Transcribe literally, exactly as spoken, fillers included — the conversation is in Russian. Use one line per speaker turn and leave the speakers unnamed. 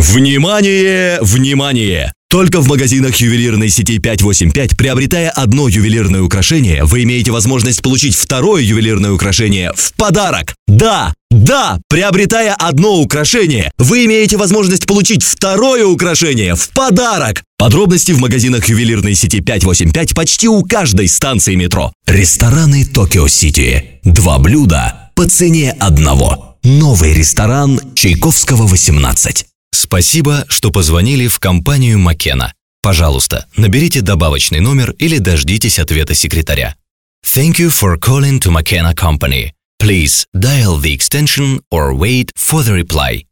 Внимание, внимание! Только в магазинах ювелирной сети пятьсот восемьдесят пять, приобретая одно ювелирное украшение, вы имеете возможность получить второе ювелирное украшение в подарок. Да, да, приобретая одно украшение, вы имеете возможность получить второе украшение в подарок. Подробности в магазинах ювелирной сети пятьсот восемьдесят пять почти у каждой станции метро. Рестораны Токио Сити. Два блюда по цене одного. Новый ресторан Чайковского, восемнадцать. Спасибо, что позвонили в компанию Маккена. Пожалуйста, наберите добавочный номер или дождитесь ответа секретаря. Thank you for calling to McKenna Company. Please dial the extension or wait for the reply.